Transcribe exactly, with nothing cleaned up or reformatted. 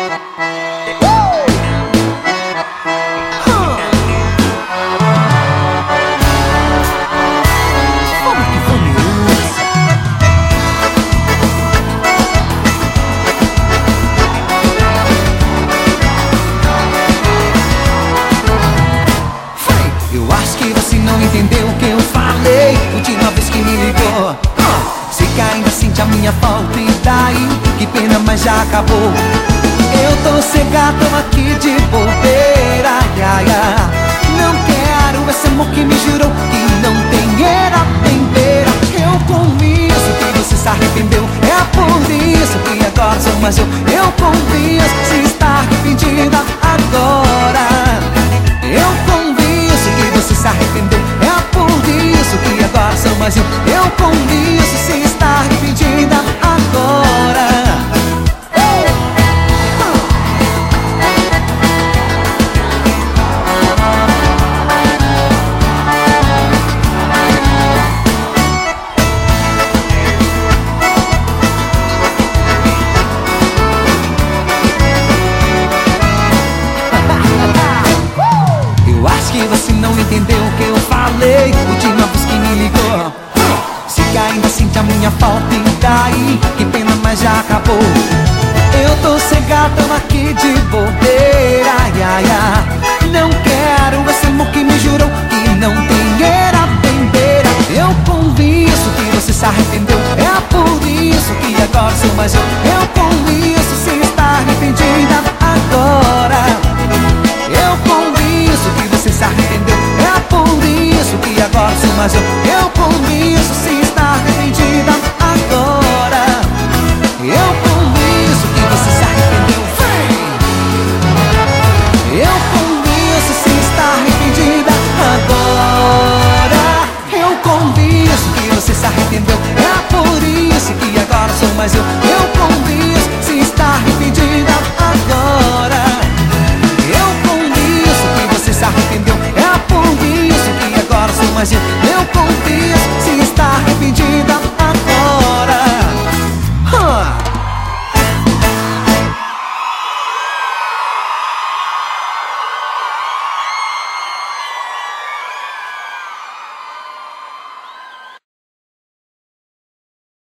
Entendeu o que eu falei última vez que me ligou? uh, Sei que ainda sente a minha falta e daí, que pena, mas já acabou. Eu tô cegado, tô aqui de bobeira, ia, ia. Não quero esse amor que me jurou que não tem era tempera. Eu conheço que você se arrependeu, é por isso que agora sou mais eu. Eu conheço se está arrependida agora. Eu conheço que você se arrependeu, é por isso que agora sou mais eu. Eu conheço se está